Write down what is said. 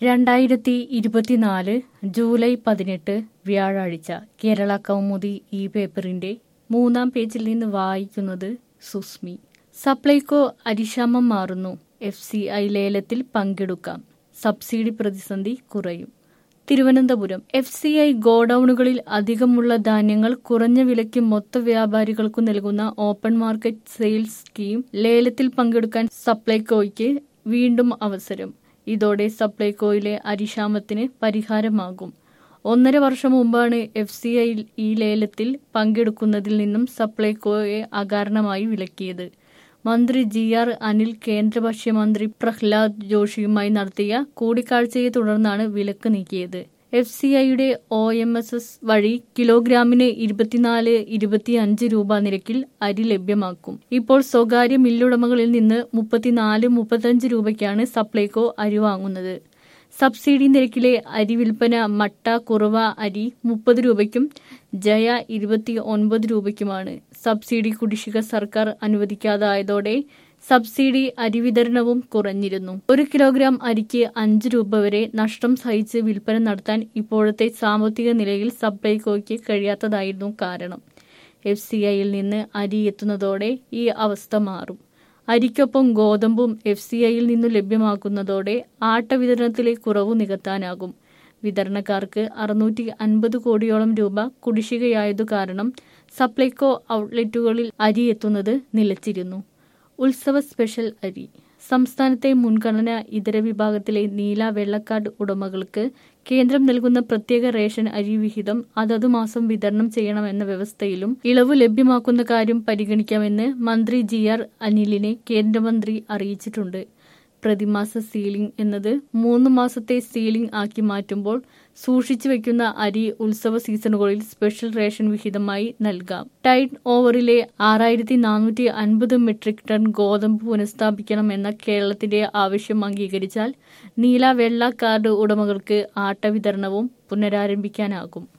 2024 July 18 വ്യാഴാഴ്ച കേരള കൗമുദി ഈ പേപ്പറിന്റെ 3-ാം പേജിൽ നിന്ന് വായിക്കുന്നത് സുസ്മി. സപ്ലൈകോ അരിക്ഷാമം മാറുന്നു. FCI ലേലത്തിൽ പങ്കെടുക്കാം. സബ്സിഡി പ്രതിസന്ധി കുറയും. തിരുവനന്തപുരം FCI ഗോഡൌണുകളിൽ അധികമുള്ള ധാന്യങ്ങൾ കുറഞ്ഞ വിലയ്ക്ക് മൊത്ത വ്യാപാരികൾക്കു നൽകുന്ന ഓപ്പൺ മാർക്കറ്റ് സെയിൽസ് സ്കീം ലേലത്തിൽ പങ്കെടുക്കാൻ സപ്ലൈകോയ്ക്ക് വീണ്ടും അവസരം. ഇതോടെ സപ്ലൈകോയിലെ അരിക്ഷാമത്തിന് പരിഹാരമാകും. 1.5 വർഷം മുമ്പാണ് FCI ഈ ലേലത്തിൽ പങ്കെടുക്കുന്നതിൽ നിന്നും സപ്ലൈകോയെ അകാരണമായി വിലക്കിയത്. മന്ത്രി GR അനിൽ കേന്ദ്ര ഭക്ഷ്യമന്ത്രി പ്രഹ്ലാദ് ജോഷിയുമായി നടത്തിയ കൂടിക്കാഴ്ചയെ തുടർന്നാണ് വിലക്ക് നീക്കിയത്. FCIയുടെ OMSS വഴി കിലോഗ്രാമിന് 24-25 രൂപ നിരക്കിൽ അരി ലഭ്യമാക്കും. ഇപ്പോൾ സ്വകാര്യ മില്ലുടമകളിൽ നിന്ന് 34-35 രൂപയ്ക്കാണ് സപ്ലൈകോ അരി വാങ്ങുന്നത്. സബ്സിഡി നിരക്കിലെ അരി വിൽപ്പന മട്ട കുറവ അരി 30 രൂപയ്ക്കും ജയ 29 രൂപയ്ക്കുമാണ്. സബ്സിഡി കുടിശ്ശിക സർക്കാർ അനുവദിക്കാതായതോടെ സബ്സിഡി അരി വിതരണവും കുറഞ്ഞിരുന്നു. 1 കിലോഗ്രാം അരിക്ക് 5 രൂപ വരെ നഷ്ടം സഹിച്ച് വിൽപ്പന നടത്താൻ ഇപ്പോഴത്തെ സാമ്പത്തിക നിലയിൽ സപ്ലൈകോയ്ക്ക് കഴിയാത്തതായിരുന്നു കാരണം. FCIയിൽ നിന്ന് അരി എത്തുന്നതോടെ ഈ അവസ്ഥ മാറും. അരിക്കൊപ്പം ഗോതമ്പും FCIയിൽ നിന്നു ലഭ്യമാക്കുന്നതോടെ ആട്ട വിതരണത്തിലെ കുറവ് നികത്താനാകും. വിതരണക്കാർക്ക് 650 കോടിയോളം രൂപ കുടിശ്ശികയായതു കാരണം സപ്ലൈകോ ഔട്ട്ലെറ്റുകളിൽ അരി എത്തുന്നത് നിലച്ചിരുന്നു. ഉത്സവ സ്പെഷ്യൽ അരി. സംസ്ഥാനത്തെ മുൻഗണന ഇതര വിഭാഗത്തിലെ നീല വെള്ളക്കാർഡ് ഉടമകൾക്ക് കേന്ദ്രം നൽകുന്ന പ്രത്യേക റേഷൻ അരി വിഹിതം അതതു മാസം വിതരണം ചെയ്യണമെന്ന വ്യവസ്ഥയിലും ഇളവ് ലഭ്യമാക്കുന്ന കാര്യം പരിഗണിക്കാമെന്ന് മന്ത്രി GR അനിലിനെ കേന്ദ്രമന്ത്രി അറിയിച്ചിട്ടുണ്ട്. പ്രതിമാസ സീലിംഗ് എന്നത് 3 മാസത്തെ സീലിംഗ് ആക്കി മാറ്റുമ്പോൾ സൂക്ഷിച്ചു വയ്ക്കുന്ന അരി ഉത്സവ സീസണുകളിൽ സ്പെഷ്യൽ റേഷൻ വിഹിതമായി നൽകാം. ടൈൻ ഓവറിലെ 6450 മെട്രിക് ടൺ ഗോതമ്പ് പുനഃസ്ഥാപിക്കണമെന്ന കേരളത്തിന്റെ ആവശ്യം അംഗീകരിച്ചാൽ നീല വെള്ള കാർഡ് ഉടമകൾക്ക് ആട്ട വിതരണവും പുനരാരംഭിക്കാനാകും.